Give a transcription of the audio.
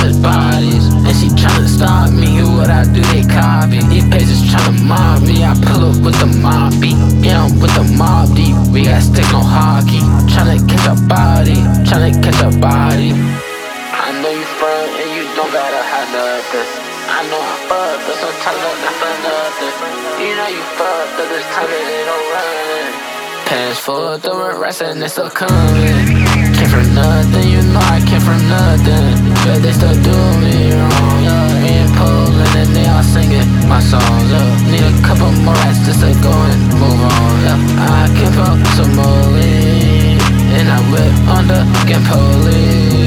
touch bodies. And she tryna stop me, what I do, they copy. These pages tryna mob me, I pull up with the mob beat. Yeah, I'm with the mob deep, we got stick on hockey. Tryna catch a body, tryna catch a body. I know you front and you don't gotta hide nothing. I know I fucked up, sometimes I not for nothing. You know you fucked up, this time that they don't run. Past forward, throwing rats and they still coming. Came from nothing, you know I came from nothing. But they still do me wrong, yeah. Me and Poland and they all singing my songs, yeah. Need a couple more rats just to go and move on, yeah. I can pop some more lean, and I whip on the fucking police.